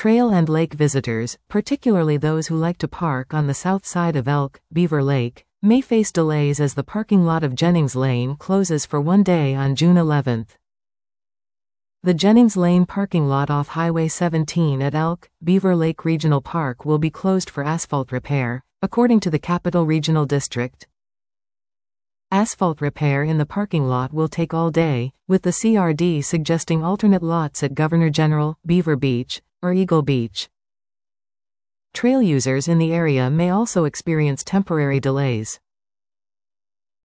Trail and lake visitors, particularly those who like to park on the south side of Elk, Beaver Lake, may face delays as the parking lot of Jennings Lane closes for one day on June 11. The Jennings Lane parking lot off Highway 17 at Elk, Beaver Lake Regional Park will be closed for asphalt repair, according to the Capital Regional District. Asphalt repair in the parking lot will take all day, with the CRD suggesting alternate lots at Governor General, Beaver Beach, or Eagle Beach. Trail users in the area may also experience temporary delays.